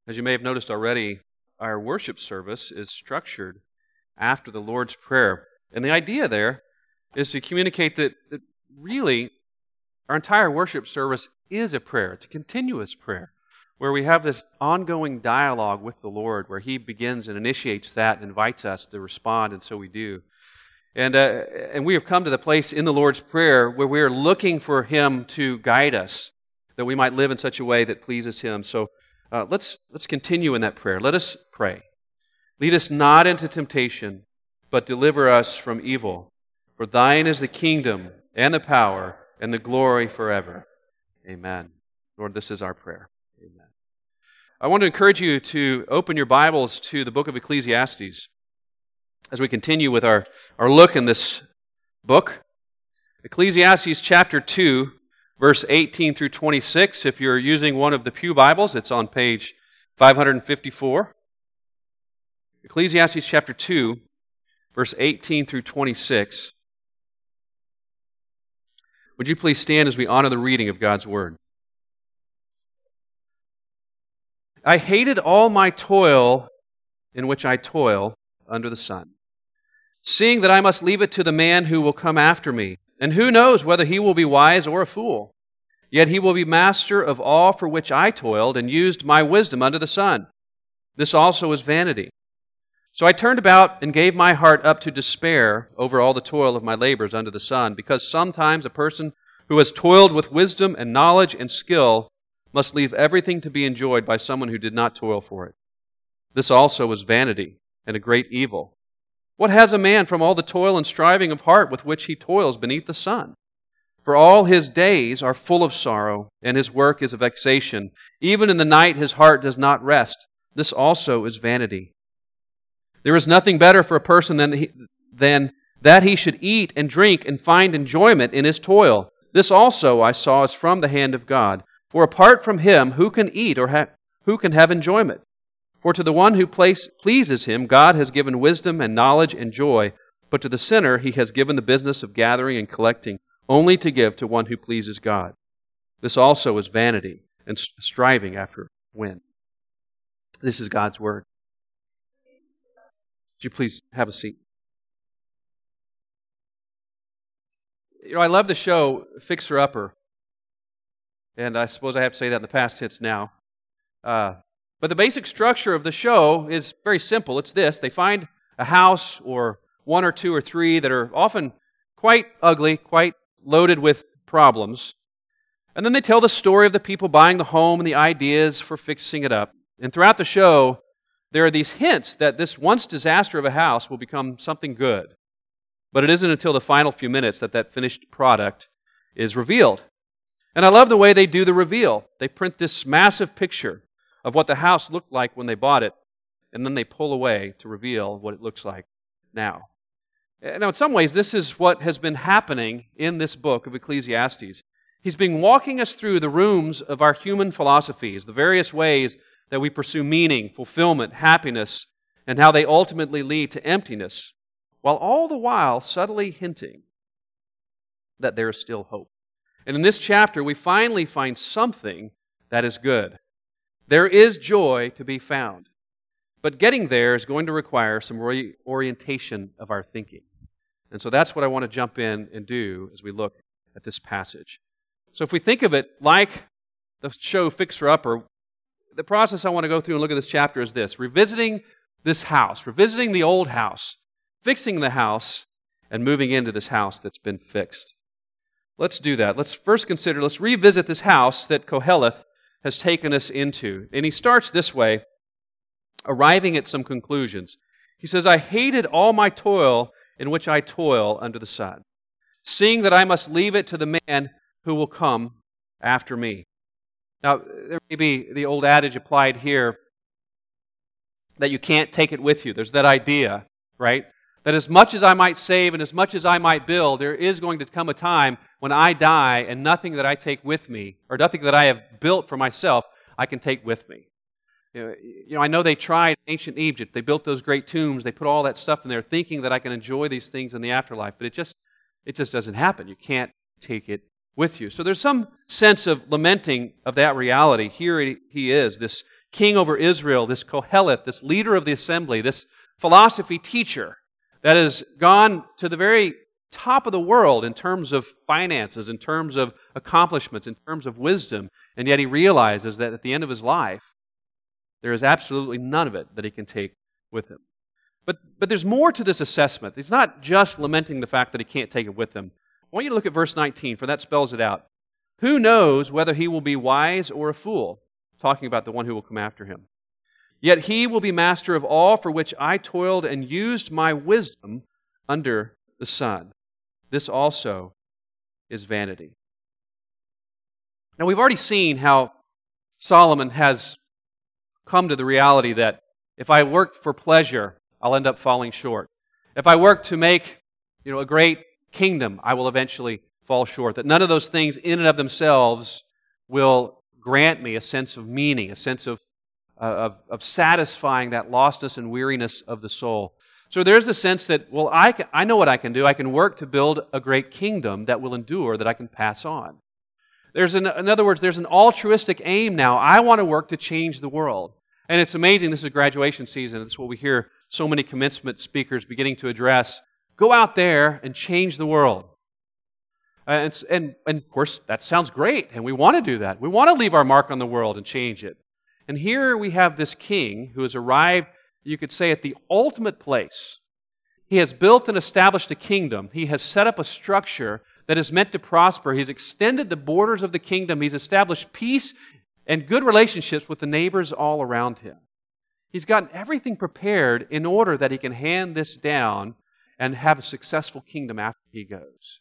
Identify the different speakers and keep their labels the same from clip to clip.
Speaker 1: As you may have noticed already, our worship service is structured after the Lord's Prayer. And the idea there is to communicate that really our entire worship service is a prayer. It's a continuous prayer where we have this ongoing dialogue with the Lord where He begins and initiates that and invites us to respond, and so we do. And we have come to the place in the Lord's Prayer where we are looking for Him to guide us, that we might live in such a way that pleases Him. So let's continue in that prayer. Let us pray. Lead us not into temptation, but deliver us from evil. For Thine is the kingdom and the power and the glory forever. Amen. Lord, this is our prayer. Amen. I want to encourage you to open your Bibles to the book of Ecclesiastes as we continue with our look in this book. Ecclesiastes chapter 2, verse 18 through 26. If you're using one of the Pew Bibles, it's on page 554. Ecclesiastes chapter 2, verse 18 through 26. Would you please stand as we honor the reading of God's Word? I hated all my toil in which I toil under the sun, seeing that I must leave it to the man who will come after me. And who knows whether he will be wise or a fool? Yet he will be master of all for which I toiled and used my wisdom under the sun. This also is vanity. So I turned about and gave my heart up to despair over all the toil of my labors under the sun, because sometimes a person who has toiled with wisdom and knowledge and skill must leave everything to be enjoyed by someone who did not toil for it. This also is vanity and a great evil. What has a man from all the toil and striving of heart with which he toils beneath the sun? For all his days are full of sorrow, and his work is a vexation. Even in the night his heart does not rest. This also is vanity. There is nothing better for a person than that he should eat and drink and find enjoyment in his toil. This also I saw is from the hand of God. For apart from Him, who can eat or who can have enjoyment? For to the one who pleases Him, God has given wisdom and knowledge and joy, but to the sinner He has given the business of gathering and collecting, only to give to one who pleases God. This also is vanity and striving after wind. This is God's Word. Would you please have a seat? You know, I love the show Fixer Upper, and I suppose I have to say that in the past tense now. But the basic structure of the show is very simple. It's this. They find a house or one or two or three that are often quite ugly, quite loaded with problems. And then they tell the story of the people buying the home and the ideas for fixing it up. And throughout the show, there are these hints that this once disaster of a house will become something good. But it isn't until the final few minutes that that finished product is revealed. And I love the way they do the reveal. They print this massive picture of what the house looked like when they bought it, and then they pull away to reveal what it looks like now. Now, in some ways, this is what has been happening in this book of Ecclesiastes. He's been walking us through the rooms of our human philosophies, the various ways that we pursue meaning, fulfillment, happiness, and how they ultimately lead to emptiness, while all the while subtly hinting that there is still hope. And in this chapter, we finally find something that is good. There is joy to be found. But getting there is going to require some reorientation of our thinking. And so that's what I want to jump in and do as we look at this passage. So if we think of it like the show Fixer Upper, the process I want to go through and look at this chapter is this: revisiting this house, revisiting the old house, fixing the house, and moving into this house that's been fixed. Let's do that. Let's revisit this house that Koheleth has taken us into. And he starts this way, arriving at some conclusions. He says, I hated all my toil in which I toil under the sun, seeing that I must leave it to the man who will come after me. Now, there may be the old adage applied here that you can't take it with you. There's that idea, right? That as much as I might save and as much as I might build, there is going to come a time when I die and nothing that I take with me, or nothing that I have built for myself, I can take with me. You know, I know they tried in ancient Egypt. They built those great tombs. They put all that stuff in there thinking that I can enjoy these things in the afterlife. But it just doesn't happen. You can't take it with you. So there's some sense of lamenting of that reality. Here he is, this king over Israel, this Kohelet, this leader of the assembly, this philosophy teacher that has gone to the very top of the world in terms of finances, in terms of accomplishments, in terms of wisdom, and yet he realizes that at the end of his life, there is absolutely none of it that he can take with him. But there's more to this assessment. He's not just lamenting the fact that he can't take it with him. I want you to look at verse 19, for that spells it out. Who knows whether he will be wise or a fool? Talking about the one who will come after him. Yet he will be master of all for which I toiled and used my wisdom under the sun. This also is vanity. Now we've already seen how Solomon has come to the reality that if I work for pleasure, I'll end up falling short. If I work to make, a great kingdom, I will eventually fall short. That none of those things in and of themselves will grant me a sense of meaning, a sense of satisfying that lostness and weariness of the soul. So there's the sense that, I know what I can do. I can work to build a great kingdom that will endure, that I can pass on. In other words, there's an altruistic aim now. I want to work to change the world. And it's amazing, this is graduation season. This is what we hear so many commencement speakers beginning to address. Go out there and change the world. And of course, that sounds great, and we want to do that. We want to leave our mark on the world and change it. And here we have this king who has arrived, you could say, at the ultimate place. He has built and established a kingdom. He has set up a structure that is meant to prosper. He's extended the borders of the kingdom. He's established peace and good relationships with the neighbors all around him. He's gotten everything prepared in order that he can hand this down and have a successful kingdom after he goes.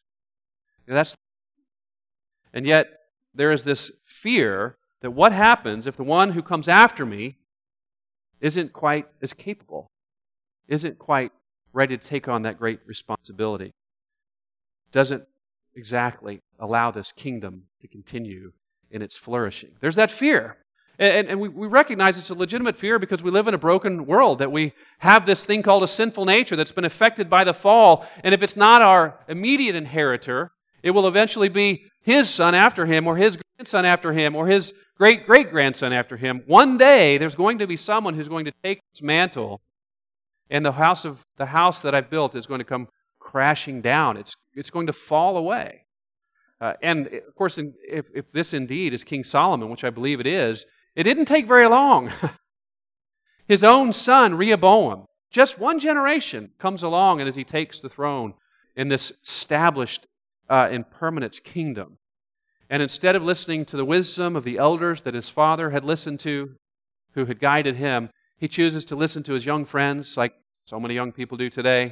Speaker 1: And yet, there is this fear that what happens if the one who comes after me isn't quite as capable, isn't quite ready to take on that great responsibility, doesn't exactly allow this kingdom to continue in its flourishing. There's that fear. And we recognize it's a legitimate fear because we live in a broken world, that we have this thing called a sinful nature that's been affected by the fall. And if it's not our immediate inheritor, it will eventually be his son after him, or his grandson after him, or his great-great-grandson after him. One day, there's going to be someone who's going to take this mantle, and the house that I've built is going to come crashing down. It's going to fall away. And of course, if this indeed is King Solomon, which I believe it is, it didn't take very long. His own son, Rehoboam, just one generation comes along, and as he takes the throne in this established and permanent kingdom. And instead of listening to the wisdom of the elders that his father had listened to, who had guided him, he chooses to listen to his young friends, like so many young people do today,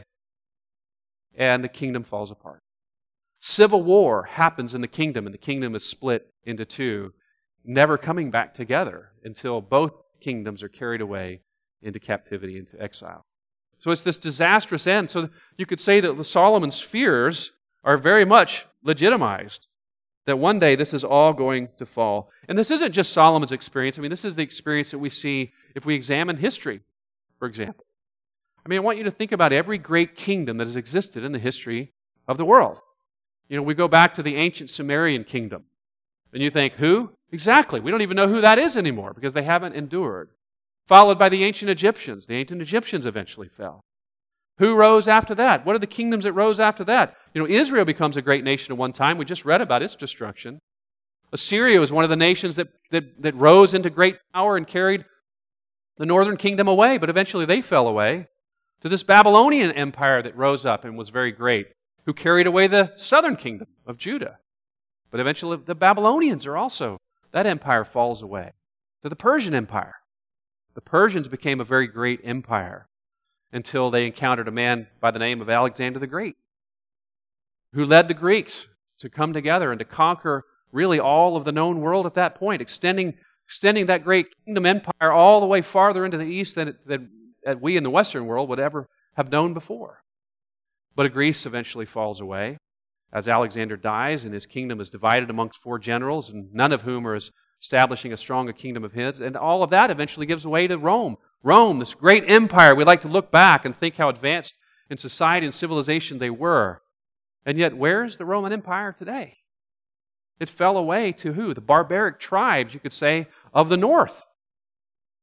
Speaker 1: and the kingdom falls apart. Civil war happens in the kingdom, and the kingdom is split into two, never coming back together until both kingdoms are carried away into captivity, into exile. So it's this disastrous end. So you could say that Solomon's fears are very much legitimized, that one day this is all going to fall. And this isn't just Solomon's experience. This is the experience that we see if we examine history, for example. I want you to think about every great kingdom that has existed in the history of the world. We go back to the ancient Sumerian kingdom. And you think, who? Exactly. We don't even know who that is anymore because they haven't endured. Followed by the ancient Egyptians. The ancient Egyptians eventually fell. Who rose after that? What are the kingdoms that rose after that? Israel becomes a great nation at one time. We just read about its destruction. Assyria was one of the nations that rose into great power and carried the northern kingdom away, but eventually they fell away to this Babylonian empire that rose up and was very great, who carried away the southern kingdom of Judah. But eventually the Babylonians are also, that empire falls away to the Persian Empire. The Persians became a very great empire until they encountered a man by the name of Alexander the Great, who led the Greeks to come together and to conquer really all of the known world at that point, extending that great kingdom empire all the way farther into the east than we in the Western world would ever have known before. But Greece eventually falls away as Alexander dies, and his kingdom is divided amongst 4 generals, and none of whom are establishing a stronger kingdom of his. And all of that eventually gives way to Rome. Rome, this great empire, we like to look back and think how advanced in society and civilization they were. And yet, where is the Roman Empire today? It fell away to who? The barbaric tribes, you could say, of the north.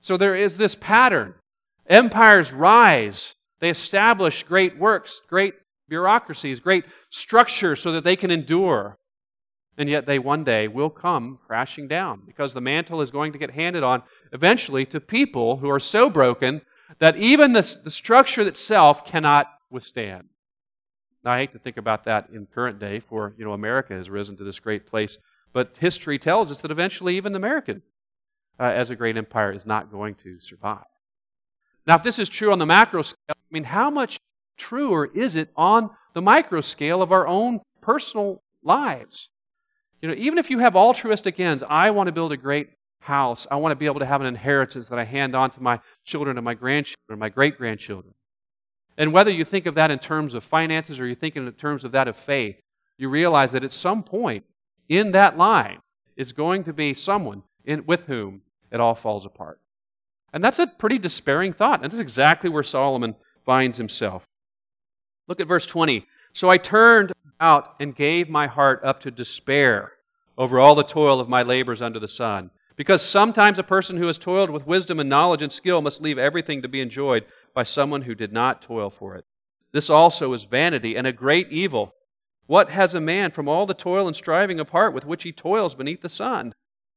Speaker 1: So there is this pattern. Empires rise. They establish great works, great bureaucracies, great structures so that they can endure. And yet they one day will come crashing down because the mantle is going to get handed on eventually to people who are so broken that even the structure itself cannot withstand. Now, I hate to think about that in current day, for America has risen to this great place. But history tells us that eventually even America, as a great empire, is not going to survive. Now, if this is true on the macro scale, how much truer is it on the micro scale of our own personal lives? Even if you have altruistic ends, I want to build a great house. I want to be able to have an inheritance that I hand on to my children and my grandchildren, my great-grandchildren. And whether you think of that in terms of finances or you think in terms of that of faith, you realize that at some point in that line is going to be someone with whom it all falls apart. And that's a pretty despairing thought. And that's exactly where Solomon finds himself. Look at verse 20. So I turned out and gave my heart up to despair over all the toil of my labors under the sun. Because sometimes a person who has toiled with wisdom and knowledge and skill must leave everything to be enjoyed by someone who did not toil for it. This also is vanity and a great evil. What has a man from all the toil and striving apart with which he toils beneath the sun?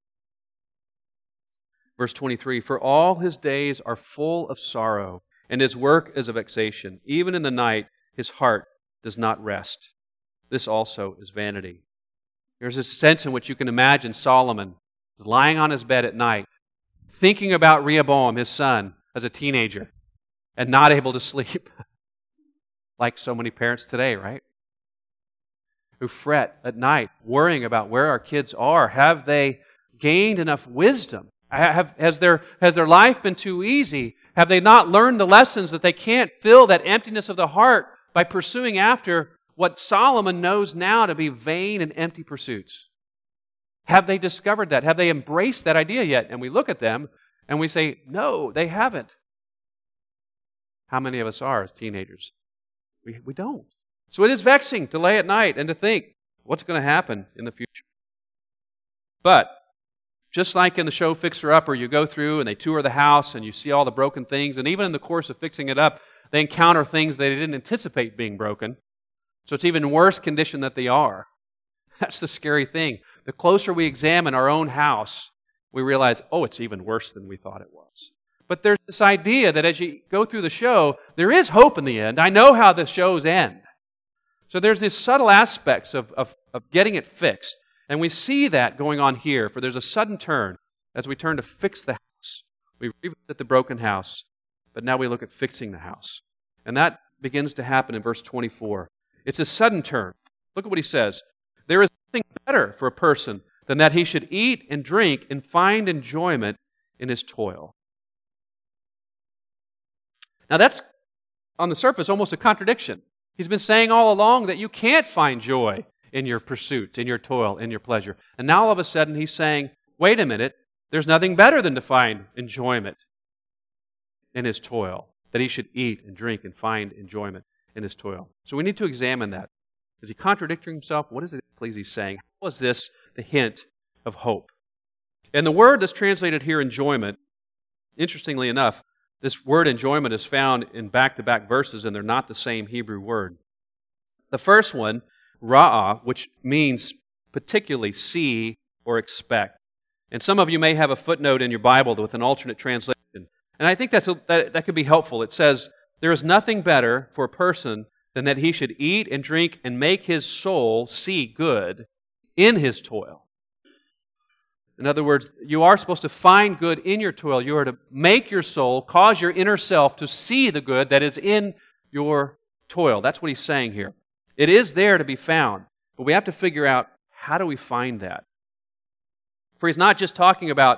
Speaker 1: Verse 23, for all his days are full of sorrow, and his work is a vexation. Even in the night his heart does not rest. This also is vanity. There's a sense in which you can imagine Solomon lying on his bed at night, thinking about Rehoboam, his son, as a teenager, and not able to sleep. Like so many parents today, right? Who fret at night, worrying about where our kids are. Have they gained enough wisdom? Has their life been too easy? Have they not learned the lessons that they can't fill that emptiness of the heart by pursuing after what Solomon knows now to be vain and empty pursuits? Have they discovered that? Have they embraced that idea yet? And we look at them and we say, no, they haven't. How many of us are as teenagers? We don't. So it is vexing to lay at night and to think, what's going to happen in the future? But just like in the show Fixer Upper, you go through and they tour the house and you see all the broken things, and even in the course of fixing it up, they encounter things they didn't anticipate being broken. So it's even worse condition that they are. That's the scary thing. The closer we examine our own house, we realize, oh, it's even worse than we thought it was. But there's this idea that as you go through the show, there is hope in the end. I know how the shows end. So there's these subtle aspects of getting it fixed. And we see that going on here, for there's a sudden turn as we turn to fix the house. We revisit the broken house, but now we look at fixing the house. And that begins to happen in verse 24. It's a sudden turn. Look at what he says. There is nothing better for a person than that he should eat and drink and find enjoyment in his toil. Now that's, on the surface, almost a contradiction. He's been saying all along that you can't find joy in your pursuit, in your toil, in your pleasure. And now all of a sudden he's saying, wait a minute, there's nothing better than to find enjoyment in his toil, that he should eat and drink and find enjoyment in his toil. So we need to examine that. Is he contradicting himself? What is it he's saying? How is this the hint of hope? And the word that's translated here, enjoyment, interestingly enough, this word enjoyment is found in back-to-back verses, and they're not the same Hebrew word. The first one, ra'ah, which means particularly see or expect. And some of you may have a footnote in your Bible with an alternate translation. And I think that could be helpful. It says, there is nothing better for a person than that he should eat and drink and make his soul see good in his toil. In other words, you are supposed to find good in your toil. You are to make your soul, cause your inner self to see the good that is in your toil. That's what he's saying here. It is there to be found, but we have to figure out, how do we find that? For he's not just talking about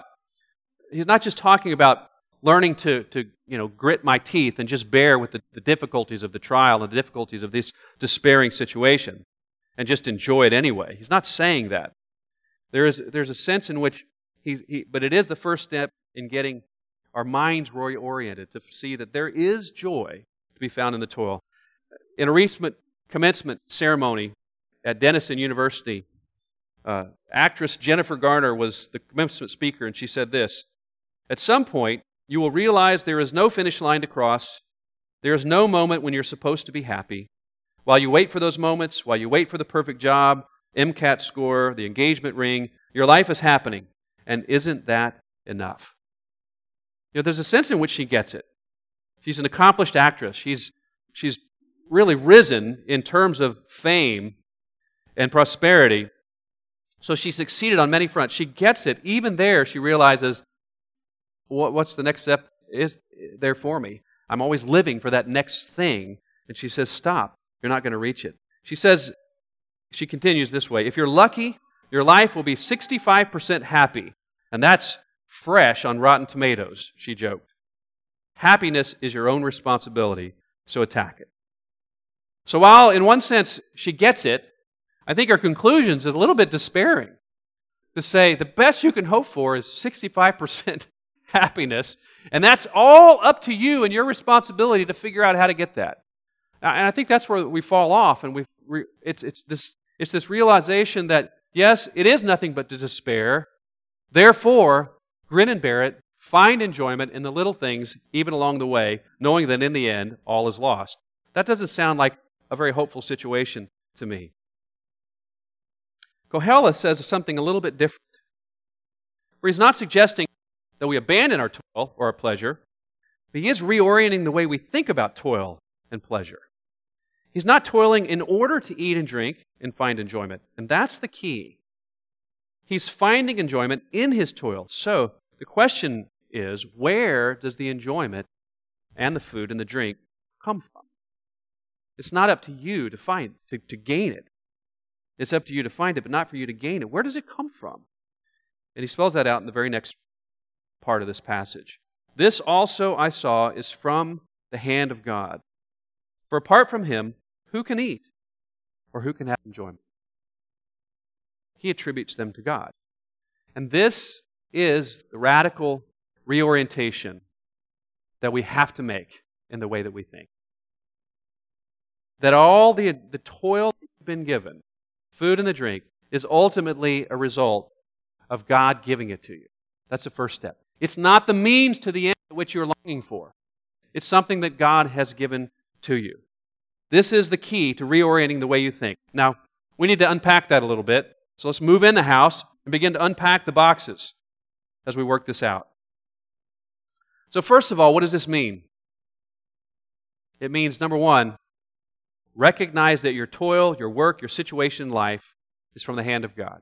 Speaker 1: learning to grit my teeth and just bear with the difficulties of the trial and the difficulties of this despairing situation and just enjoy it anyway. He's not saying that. There's a sense in which but it is the first step in getting our minds reoriented to see that there is joy to be found in the toil. In a recent commencement ceremony at Denison University, actress Jennifer Garner was the commencement speaker, and she said this: at some point, You will realize there is no finish line to cross. There is no moment when you're supposed to be happy. While you wait for those moments, while you wait for the perfect job, MCAT score, the engagement ring, your life is happening. And isn't that enough? There's a sense in which she gets it. She's an accomplished actress. She's really risen in terms of fame and prosperity. So she succeeded on many fronts. She gets it. Even there, she realizes, what's the next step is there for me? I'm always living for that next thing. And she says, stop. You're not going to reach it. She continues this way. If you're lucky, your life will be 65% happy. And that's fresh on Rotten Tomatoes, she joked. Happiness is your own responsibility, so attack it. So while in one sense she gets it, I think her conclusion is a little bit despairing. To say the best you can hope for is 65% happiness, and that's all up to you and your responsibility to figure out how to get that. And I think that's where we fall off, and it's this realization that, yes, it is nothing but to despair. Therefore, grin and bear it, find enjoyment in the little things, even along the way, knowing that in the end, all is lost. That doesn't sound like a very hopeful situation to me. Kohelet says something a little bit different, where he's not suggesting that we abandon our toil or our pleasure, but he is reorienting the way we think about toil and pleasure. He's not toiling in order to eat and drink and find enjoyment, and that's the key. He's finding enjoyment in his toil. So the question is, where does the enjoyment and the food and the drink come from? It's not up to you to find, to gain it. It's up to you to find it, but not for you to gain it. Where does it come from? And he spells that out in the very next part of this passage. This also I saw is from the hand of God. For apart from Him, who can eat? Or who can have enjoyment? He attributes them to God. And this is the radical reorientation that we have to make in the way that we think. That all the toil that you've been given, food and the drink, is ultimately a result of God giving it to you. That's the first step. It's not the means to the end at which you're longing for. It's something that God has given to you. This is the key to reorienting the way you think. Now, we need to unpack that a little bit. So let's move in the house and begin to unpack the boxes as we work this out. So first of all, what does this mean? It means, number one, recognize that your toil, your work, your situation in life is from the hand of God.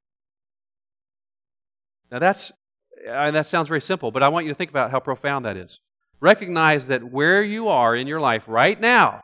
Speaker 1: Now that sounds very simple, but I want you to think about how profound that is. Recognize that where you are in your life right now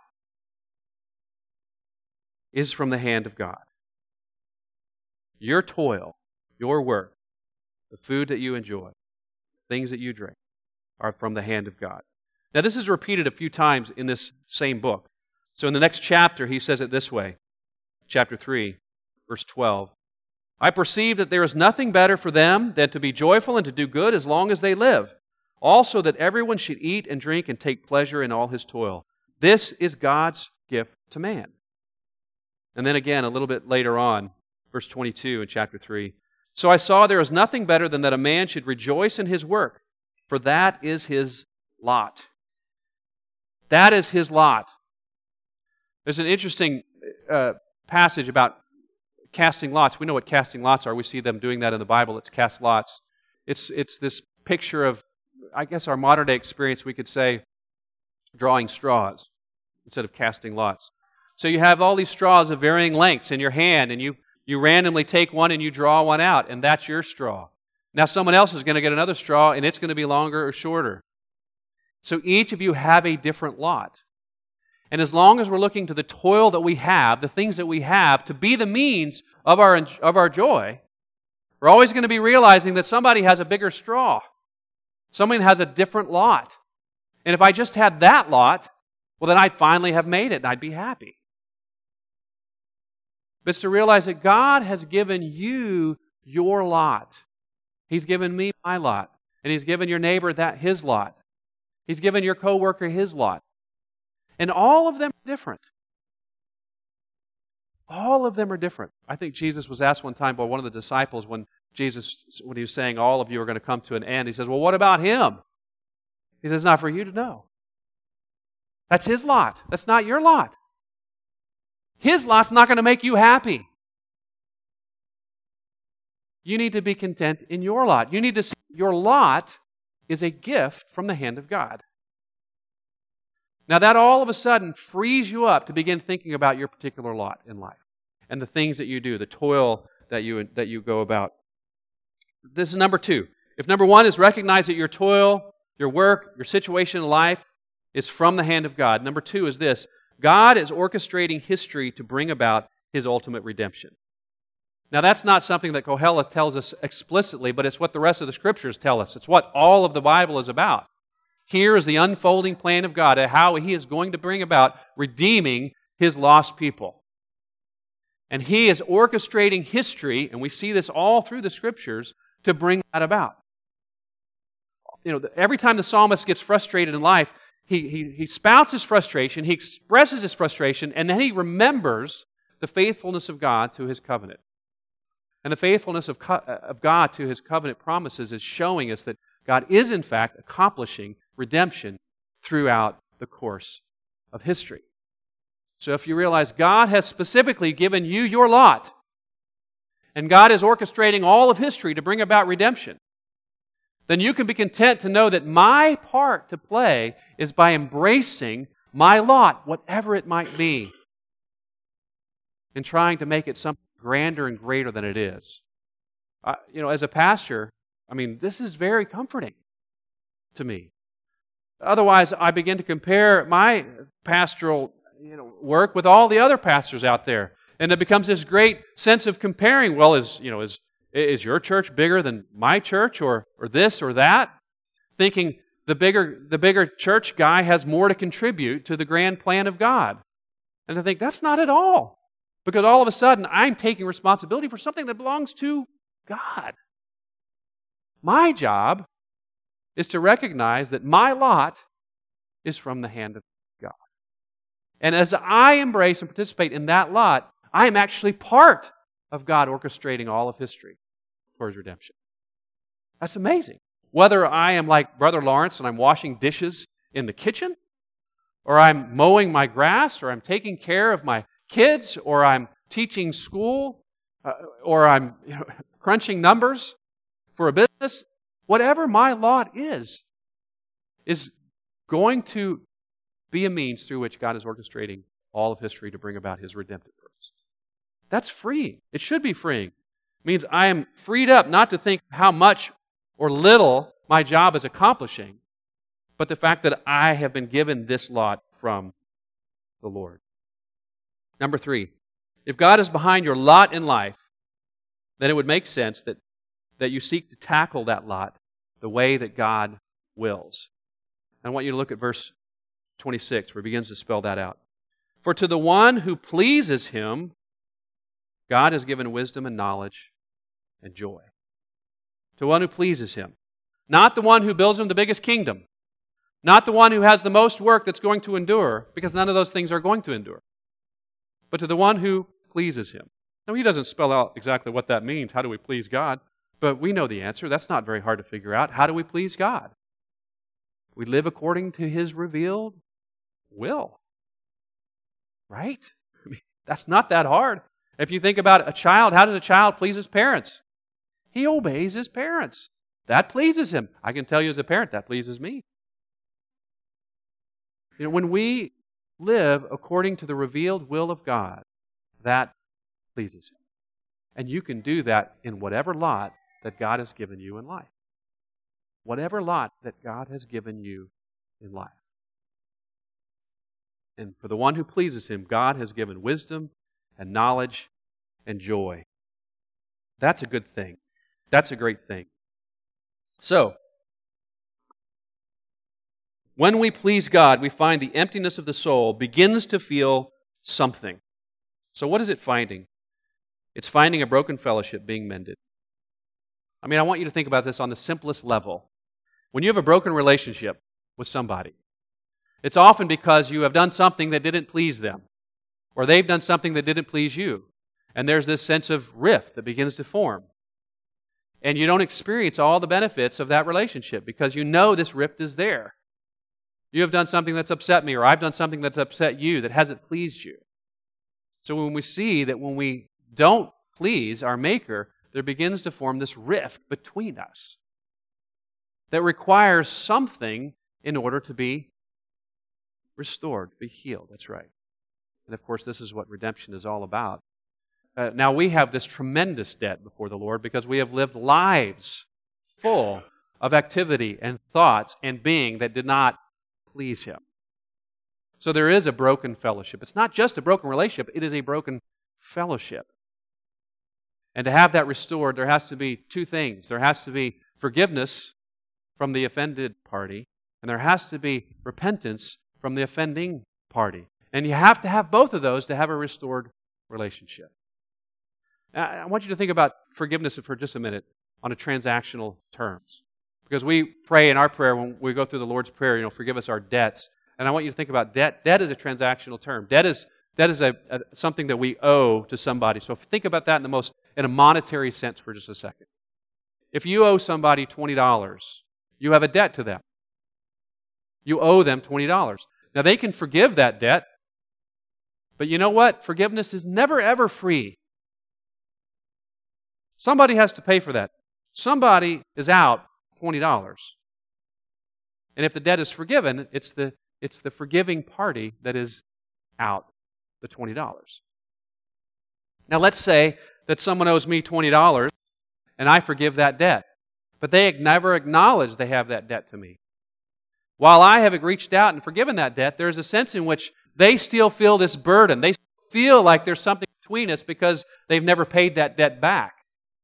Speaker 1: is from the hand of God. Your toil, your work, the food that you enjoy, things that you drink, are from the hand of God. Now this is repeated a few times in this same book. So in the next chapter, he says it this way. Chapter 3, verse 12. I perceive that there is nothing better for them than to be joyful and to do good as long as they live. Also that everyone should eat and drink and take pleasure in all his toil. This is God's gift to man. And then again, a little bit later on, verse 22 in chapter 3. So I saw there is nothing better than that a man should rejoice in his work, for that is his lot. That is his lot. There's an interesting passage about casting lots. We know what casting lots are. We see them doing that in the Bible. It's cast lots. It's this picture of, I guess our modern day experience, we could say, drawing straws instead of casting lots. So you have all these straws of varying lengths in your hand, and you randomly take one and you draw one out, and that's your straw. Now someone else is going to get another straw, and it's going to be longer or shorter. So each of you have a different lot. And as long as we're looking to the toil that we have, the things that we have, to be the means of our joy, we're always going to be realizing that somebody has a bigger straw. Someone has a different lot. And if I just had that lot, well, then I'd finally have made it, and I'd be happy. But it's to realize that God has given you your lot. He's given me my lot. And He's given your neighbor his lot. He's given your coworker his lot. And all of them are different. All of them are different. I think Jesus was asked one time by one of the disciples when he was saying all of you are going to come to an end. He says, well, what about him? He says, it's not for you to know. That's His lot. That's not your lot. His lot's not going to make you happy. You need to be content in your lot. You need to see your lot is a gift from the hand of God. Now that all of a sudden frees you up to begin thinking about your particular lot in life and the things that you do, the toil that you go about. This is number 2. If number 1 is recognize that your toil, your work, your situation in life is from the hand of God. Number 2 is this: God is orchestrating history to bring about His ultimate redemption. Now that's not something that Kohelet tells us explicitly, but it's what the rest of the Scriptures tell us. It's what all of the Bible is about. Here is the unfolding plan of God, how He is going to bring about redeeming His lost people. And He is orchestrating history, and we see this all through the Scriptures, to bring that about. Every time the psalmist gets frustrated in life, he spouts his frustration, he expresses his frustration, and then he remembers the faithfulness of God to His covenant. And the faithfulness of God to His covenant promises is showing us that God is in fact accomplishing redemption throughout the course of history. So if you realize God has specifically given you your lot, and God is orchestrating all of history to bring about redemption, then you can be content to know that my part to play is by embracing my lot, whatever it might be, and trying to make it something grander and greater than it is. As a pastor, this is very comforting to me. Otherwise, I begin to compare my pastoral work with all the other pastors out there. And it becomes this great sense of comparing. Well, is your church bigger than my church, or this or that? Thinking the bigger church guy has more to contribute to the grand plan of God. And I think that's not at all. Because all of a sudden, I'm taking responsibility for something that belongs to God. My job is to recognize that my lot is from the hand of God. And as I embrace and participate in that lot, I am actually part of God orchestrating all of history towards redemption. That's amazing. Whether I am like Brother Lawrence and I'm washing dishes in the kitchen, or I'm mowing my grass, or I'm taking care of my kids, or I'm teaching school, or I'm crunching numbers for a business, whatever my lot is going to be a means through which God is orchestrating all of history to bring about His redemptive purposes. That's freeing. It should be freeing. It means I am freed up not to think how much or little my job is accomplishing, but the fact that I have been given this lot from the Lord. Number 3, if God is behind your lot in life, then it would make sense that you seek to tackle that lot the way that God wills. I want you to look at verse 26, where He begins to spell that out. For to the one who pleases Him, God has given wisdom and knowledge and joy. To one who pleases Him. Not the one who builds Him the biggest kingdom. Not the one who has the most work that's going to endure, because none of those things are going to endure. But to the one who pleases Him. Now, He doesn't spell out exactly what that means. How do we please God? But we know the answer. That's not very hard to figure out. How do we please God? We live according to His revealed will. Right? That's not that hard. If you think about a child, how does a child please his parents? He obeys his parents. That pleases him. I can tell you as a parent, that pleases me. When we live according to the revealed will of God, that pleases Him. And you can do that in whatever lot that God has given you in life. Whatever lot that God has given you in life. And for the one who pleases Him, God has given wisdom and knowledge and joy. That's a good thing. That's a great thing. So, when we please God, we find the emptiness of the soul begins to feel something. So what is it finding? It's finding a broken fellowship being mended. I want you to think about this on the simplest level. When you have a broken relationship with somebody, it's often because you have done something that didn't please them, or they've done something that didn't please you. And there's this sense of rift that begins to form. And you don't experience all the benefits of that relationship because you know this rift is there. You have done something that's upset me, or I've done something that's upset you, that hasn't pleased you. So when we see that when we don't please our Maker, there begins to form this rift between us that requires something in order to be restored, to be healed. That's right. And of course, this is what redemption is all about. Now we have this tremendous debt before the Lord because we have lived lives full of activity and thoughts and being that did not please Him. So there is a broken fellowship. It's not just a broken relationship, it is a broken fellowship. And to have that restored, there has to be two things. There has to be forgiveness from the offended party, and there has to be repentance from the offending party. And you have to have both of those to have a restored relationship. Now, I want you to think about forgiveness for just a minute on a transactional terms. Because we pray in our prayer, when we go through the Lord's Prayer, forgive us our debts. And I want you to think about debt. Debt is a transactional term. Debt is something that we owe to somebody. So think about that in a monetary sense for just a second. If you owe somebody $20, you have a debt to them. You owe them $20. Now they can forgive that debt, but you know what? Forgiveness is never ever free. Somebody has to pay for that. Somebody is out $20. And if the debt is forgiven, it's the forgiving party that is out the $20. Now let's say that someone owes me $20 and I forgive that debt, but they never acknowledge they have that debt to me. While I have reached out and forgiven that debt, there's a sense in which they still feel this burden. They feel like there's something between us because they've never paid that debt back.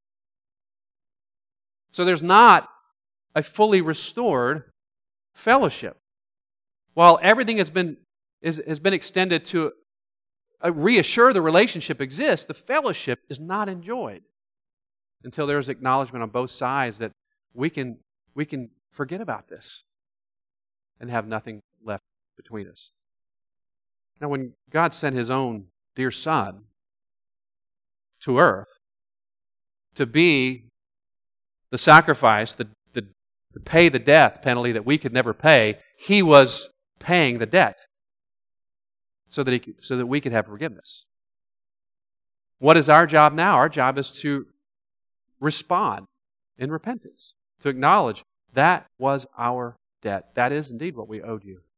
Speaker 1: So there's not a fully restored fellowship. While everything has been extended to reassure the relationship exists, the fellowship is not enjoyed until there's acknowledgement on both sides that we can forget about this and have nothing left between us. Now, when God sent His own dear Son to earth to be the sacrifice, to pay the death penalty that we could never pay, He was paying the debt so that we could have forgiveness. What is our job now? Our job is to respond in repentance, to acknowledge that was our debt. That is indeed what we owed you.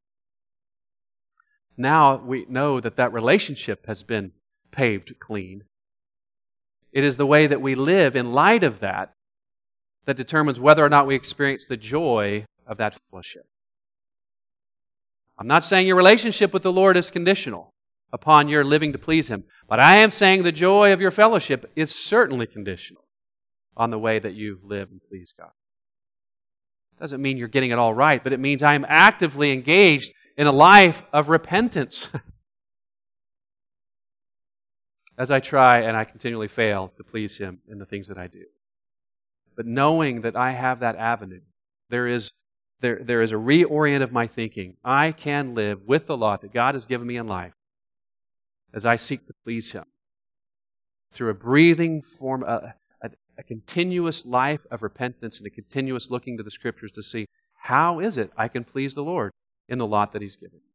Speaker 1: Now we know that relationship has been paved clean. It is the way that we live in light of that determines whether or not we experience the joy of that fellowship. I'm not saying your relationship with the Lord is conditional upon your living to please Him, but I am saying the joy of your fellowship is certainly conditional on the way that you live and please God. Doesn't mean you're getting it all right, but it means I am actively engaged in a life of repentance as I try and I continually fail to please Him in the things that I do. But knowing that I have that avenue, there is a reorient of my thinking. I can live with the lot that God has given me in life as I seek to please Him through a breathing form, a continuous life of repentance and a continuous looking to the Scriptures to see how is it I can please the Lord in the lot that He's given me.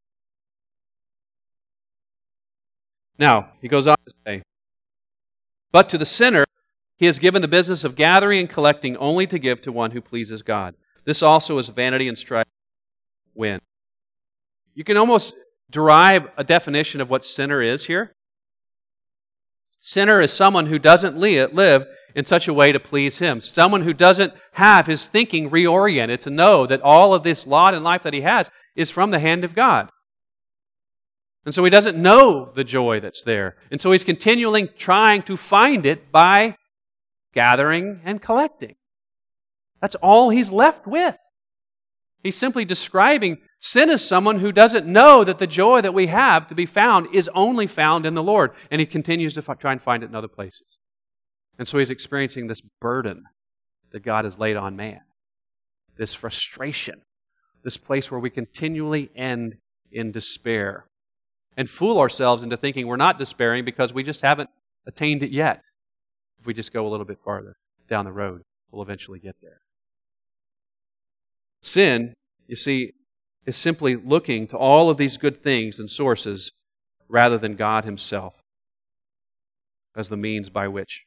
Speaker 1: Now, he goes on to say, but to the sinner, He has given the business of gathering and collecting only to give to one who pleases God. This also is vanity and strife. When you can almost derive a definition of what sinner is here. Sinner is someone who doesn't live in such a way to please Him. Someone who doesn't have his thinking reoriented to know that all of this lot in life that he has is from the hand of God. And so he doesn't know the joy that's there. And so he's continually trying to find it by gathering and collecting. That's all he's left with. He's simply describing sin as someone who doesn't know that the joy that we have to be found is only found in the Lord. And he continues to try and find it in other places. And so he's experiencing this burden that God has laid on man. This frustration. This place where we continually end in despair. And fool ourselves into thinking we're not despairing because we just haven't attained it yet. If we just go a little bit farther down the road, we'll eventually get there. Sin, you see, is simply looking to all of these good things and sources rather than God Himself as the means by which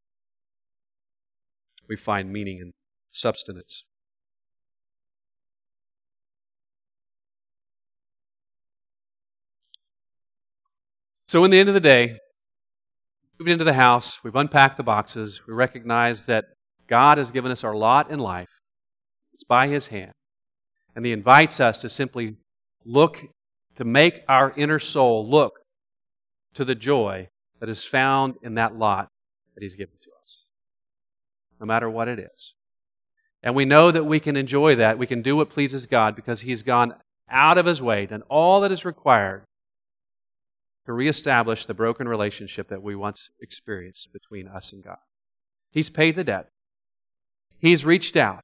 Speaker 1: we find meaning and substance. So in the end of the day, we've moved into the house, we've unpacked the boxes, we recognize that God has given us our lot in life. It's by His hand. And He invites us to simply look, to make our inner soul look to the joy that is found in that lot that He's given to us, no matter what it is. And we know that we can enjoy that, we can do what pleases God because He's gone out of His way, done all that is required to reestablish the broken relationship that we once experienced between us and God. He's paid the debt. He's reached out,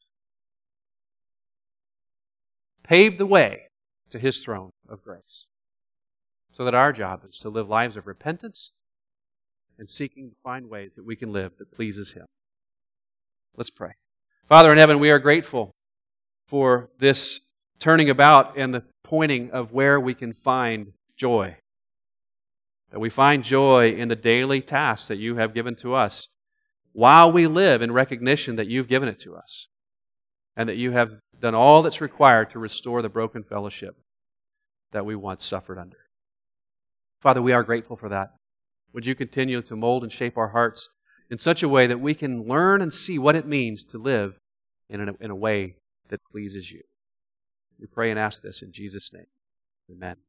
Speaker 1: paved the way to His throne of grace, so that our job is to live lives of repentance and seeking to find ways that we can live that pleases Him. Let's pray. Father in heaven, we are grateful for this turning about and the pointing of where we can find joy. That we find joy in the daily tasks that You have given to us while we live in recognition that You've given it to us and that You have done all that's required to restore the broken fellowship that we once suffered under. Father, we are grateful for that. Would You continue to mold and shape our hearts in such a way that we can learn and see what it means to live in a way that pleases You. We pray and ask this in Jesus' name. Amen.